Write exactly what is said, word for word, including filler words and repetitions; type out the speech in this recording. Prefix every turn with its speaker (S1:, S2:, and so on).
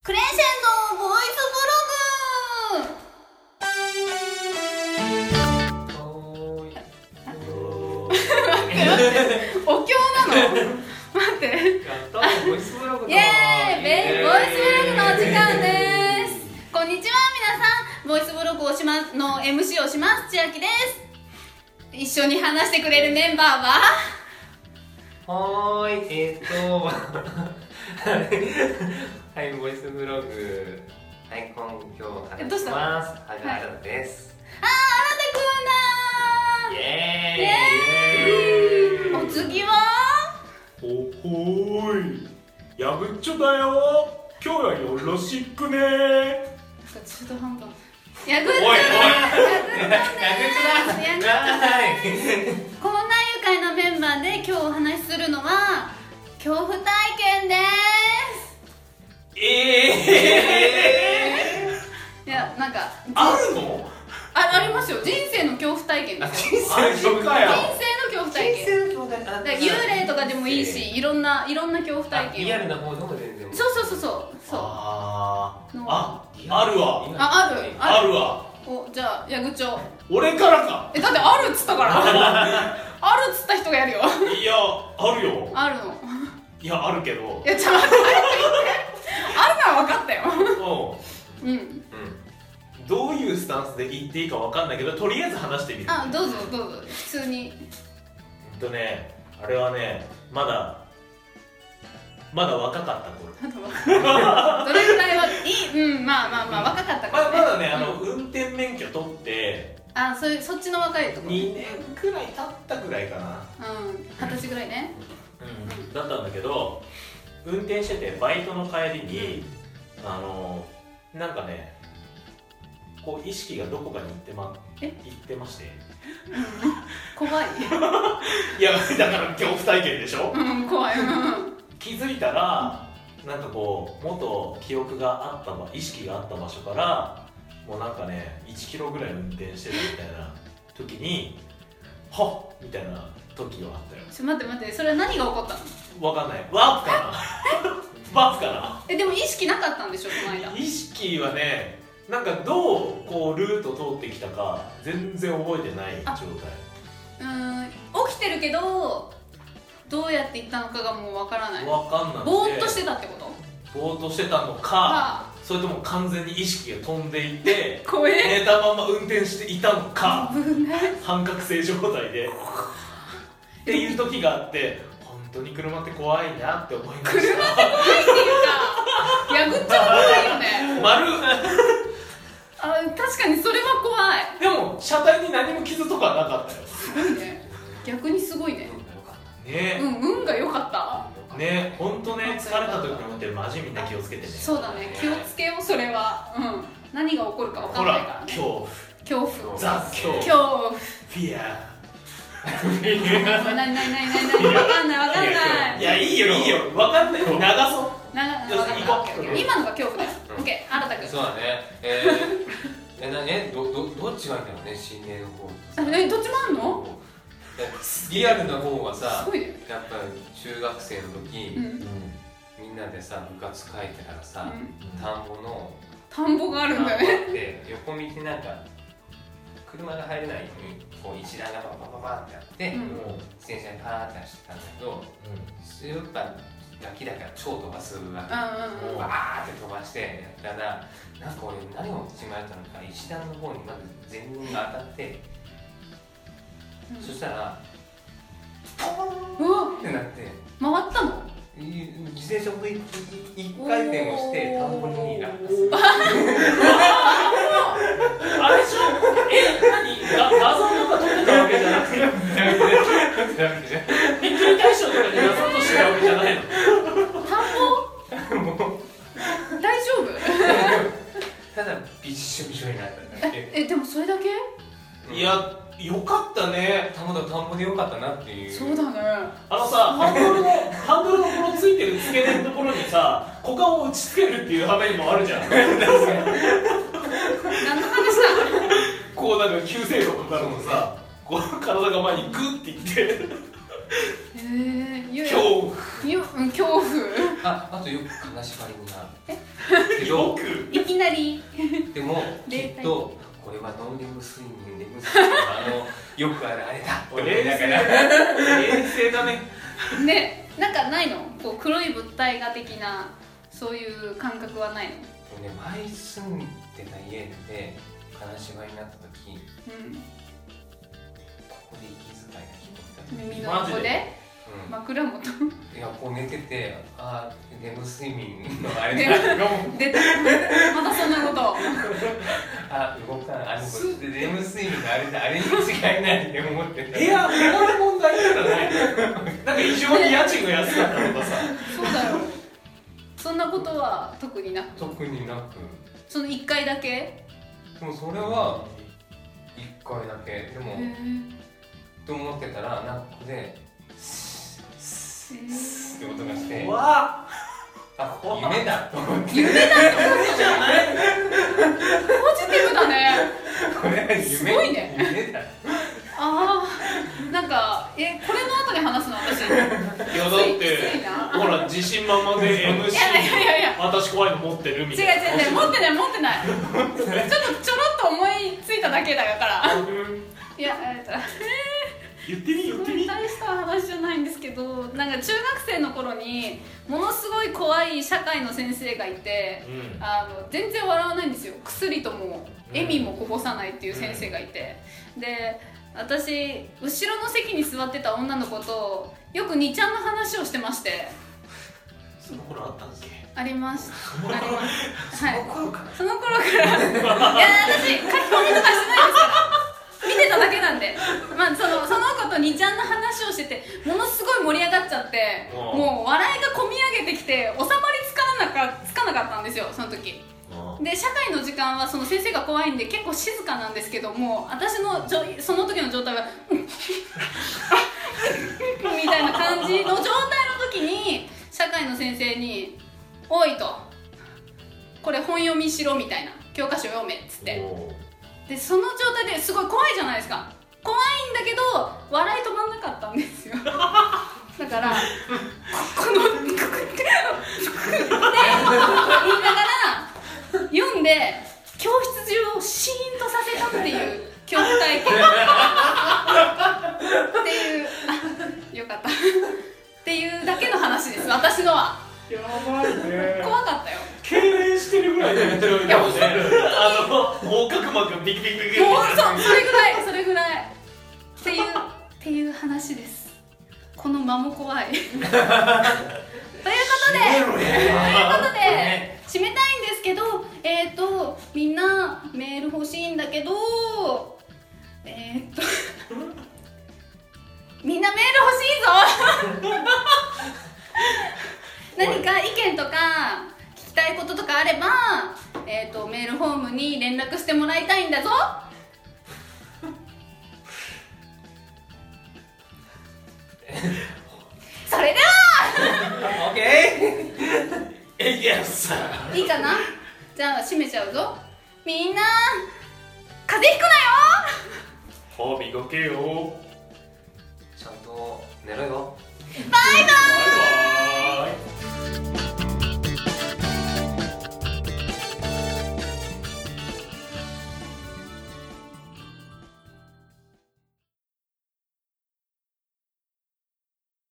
S1: クレンシェンドボイスブログ。待って待ってお経なの待って
S2: ボイスブログ
S1: イエーイベボイスブログのお時間です。こんにちは皆さん、ボイスブログをしまの エムシー をします千秋です。一緒に話してくれるメンバーは
S2: はーい、えーとはい、ボイスブログはい今日話します。はがあらです。
S1: あー、あらたくんだー。
S2: イエ
S1: イエーイ。お次は
S3: ほほーい、やぶっちょだよ。今日はよろしくね。
S1: 中途半端。やぐっちょ
S3: おいおい
S1: だ。やぐっちょだ。この内容会のメンバーで今日お話しするのは恐怖体験です。
S3: え
S1: いや、なんか
S3: ー、あるの？
S1: あ、ありますよ。人生の恐怖体験ですよ。
S2: 人生の恐怖体験。
S1: 人生の恐怖体験。だから幽霊とかでもいいし、いろんないろんな恐怖体験を。
S2: リアルな方でも全然。
S1: そうそうそうそうそう。
S3: あー
S1: の
S3: あ、あるわ。
S1: あ、ある
S3: あるわ。
S1: お、じゃあ矢口長。
S3: 俺からか。
S1: え、だってあるっつったからあるっつった人がやるよ。
S3: いや、あるよ。
S1: あるの。
S3: いや、あるけど。
S1: いや、ちょっと待ってあるのは分かったよ
S3: うん。
S1: うん。
S2: うん。
S3: どういうスタンスで言っていいかわかんないけど、とりあえず話してみる。
S1: あ、どうぞどうぞ。普通に。
S3: うんとね、あれはね、まだまだ若かった頃。
S1: どれぐらいはいい、うん、まあまあまあ若かったからね。
S3: まだまだね、あの運転免許取って
S1: あ、そういう、そっちの若いところ。
S3: にねんくらい経ったぐらいかな。
S1: うん、二十歳ぐらいね。
S3: うん、だったんだけど、運転しててバイトの帰りに、あのなんかね、こう意識がどこかに行ってま
S1: え
S3: 行ってまして。
S1: 怖い。
S3: いや、だから恐怖体験でしょ。
S1: うん、怖い。うん。
S3: 気づいたら、なんかこう元記憶があった場、意識があった場所からもうなんかねいちキロぐらい運転してるみたいな時に、はっみたいな時はあったよ。
S1: ちょ、待って待って、それは何が起こったの？
S3: わかんない。ワープかなワープかな。
S1: え、でも意識なかったんでしょ、この間。
S3: 意識はね、なんかどうこうルート通ってきたか全然覚えてない状態。
S1: うーん、起きてるけどどうやって行ったのかがもうわからない。
S3: わかんなくて
S1: ぼーっとしてたってこと？
S3: ぼーっとしてたのか、
S1: はあ、
S3: それとも完全に意識が飛んでいて
S1: 怖え。
S3: 寝たまま運転していたのか、
S1: 危ない。
S3: 半覚醒状態でっていう時があって、本当に車って怖いなって思いました。
S1: 車って怖いっていうか、やぐっちゃ怖いよね。
S3: 丸
S1: あ、確かにそれは怖い。
S3: でも車体に何も傷とかはなかったよ。
S1: すごいね。逆にすごいね。
S3: ね
S1: うん、運が良かった。
S3: ね、本当ね、疲れた時にってマジみんな気をつけてね。
S1: そうだね、気をつけよう、それは。うん、何が起こるか分か
S3: ほ
S1: んないからね。
S3: ら、恐怖、
S1: 恐怖。
S3: ザ恐怖、
S1: 恐怖。
S3: フィア。
S1: なになになになになに、分かんない分かんない。
S3: いや、いいよいいよ、分かんない。流そう。
S1: な、
S3: よし行こう。
S1: 今のが恐怖だよ。オッケー、新たく。
S2: そうだね。えー、えなねどどどっちがいいんだろうね、心霊の方とさ。
S1: え、どっちもあんの？
S2: リアルな方はさ、
S1: すごいね。
S2: やっぱり中学生の時、
S1: うん。
S2: みんなでさ部活帰ってたらさ、
S1: うん
S2: 田んぼの
S1: 田んぼがあるんだよね。
S2: で横道なんか車が入れないようにこう一段がババババってあって、
S1: うん
S2: 自転車にパーって走ってたんだけど、やっぱガキだから超飛ばすわけ、
S1: うんうんうん。
S2: バーって飛ばしてやったら、なんか俺何を間違えたのか、一段の方にまず前輪が当たって、
S1: うん、
S2: そしたらポー
S1: うわ
S2: ンってなって
S1: 回ったの？
S2: 自転車も一回転をして田んぼに落下する。
S3: あれでしょ？え、何？画像とか撮ってたわけじゃなくて、びっくり大賞とかに出そうとしてたわけじゃないの？
S1: 田んぼ？大丈夫？
S2: ただびっしょびしょになっただけ。
S1: え、でもそれだけ？
S3: いや、よかったね。
S2: 田んぼだ田んぼでよかったなっていう。
S1: そうだね。
S3: あのさ、ハンドルのハンドルのこのついてる付け根のところにさ、股間を打ち付けるっていう羽目にもあるじゃん。
S1: 何の話だ？
S3: こうなんか急制度とかのさ、こう体が前にグッていって。
S1: へえ。 ゆ
S3: 恐怖
S1: ゆうん恐怖
S2: ああとよく金縛りになる
S3: え
S2: けど
S1: いきなり
S2: でもき
S1: 霊体
S2: っとこれはノンレム睡眠レム睡眠のあのよくあるあれだって思い
S3: 冷静
S2: ながら
S3: 冷静だね。
S1: ね、なんかないのこう黒い物体が的なそういう感覚はないの？
S2: ね、前住んでた家で金縛りになった時
S1: うん
S2: ここで息遣いが聞こえた。
S1: 耳の横で
S3: マジで
S2: うん
S1: 枕元
S2: いやこう寝ててあーレム睡眠のあれだ
S1: 出たまたそんなこと
S2: あ動かないあでもレム睡眠のあれだあれに違いないって思ってた
S3: 部屋部屋の問題じゃないなんか異常に家賃が安かったとかさ
S1: そうだよそんなことは特になく
S2: 特になく
S1: そのいっかいだけ
S2: でもそれはいっかいだけでも
S1: へー
S2: と思ってたらなんかここでスッスッスッって音がして
S3: うわ
S2: あ夢だと思って
S1: 夢だってことじゃないポジティブだね
S2: これは夢
S1: すごいね
S2: 夢だ
S1: ああなんかえこれの後に話すの私
S3: いやだって
S1: きついな
S3: ほら自信満々で エムシー
S1: いやいやいやいや
S3: 私怖いの持ってるみ
S1: 違う
S3: たいな
S1: 違う違う持ってない持ってないちょっとちょろっと思いついただけだからいやえっと
S3: 言ってみ言ってみ
S1: 大した話じゃないんですけどなんか中学生の頃にものすごい怖い社会の先生がいて、
S3: うん
S1: あの全然笑わないんですよ薬とも笑みもこぼさないっていう先生がいて、で私後ろの席に座ってた女の子とよくにちゃんの話をしてまして
S3: その頃あったんですね
S1: ありますありますはい
S3: その頃から
S1: その頃からいや私書き込みとかしてないですから見てただけなんで、まあ、そのその子とにちゃんの話をしててものすごい盛り上がっちゃって
S3: うん
S1: もう笑いがこみ上げてきて収まりつかなかつかなかったんですよその時で社会の時間はその先生が怖いんで結構静かなんですけども私のじょその時の状態はみたいな感じの状態の時に社会の先生に「おい」と「これ本読みしろ」みたいな「教科書読め」っつってでその状態ですごい怖いじゃないですか怖いんだけど笑い止まんなかったんですよだからここのって言いながら読んで教室中をシーンとさせたっていう恐怖体験っていうあよかったっていうだけの話です私のは
S3: やばいね
S1: 怖かったよ
S3: 痙攣してるぐらいで面白いかもねあの横隔膜がビクビクビクビク
S1: もうそうそれぐらいそれぐらいっていうっていう話ですこの間も怖いということでということで締めたいんですけどえっ、ー、とみんなメール欲しいんだけどえっ、ー、とみんなメール欲しいぞ何か意見とか聞きたいこととかあれば、えー、とメールフォームに連絡してもらいたいんだぞそれでは
S2: オッケー
S3: えいやさ
S1: いいかなじゃあ閉めちゃうぞみんな風邪ひくなよ
S3: 歯磨けよ
S2: ちゃんと寝ろよ
S1: バイバイ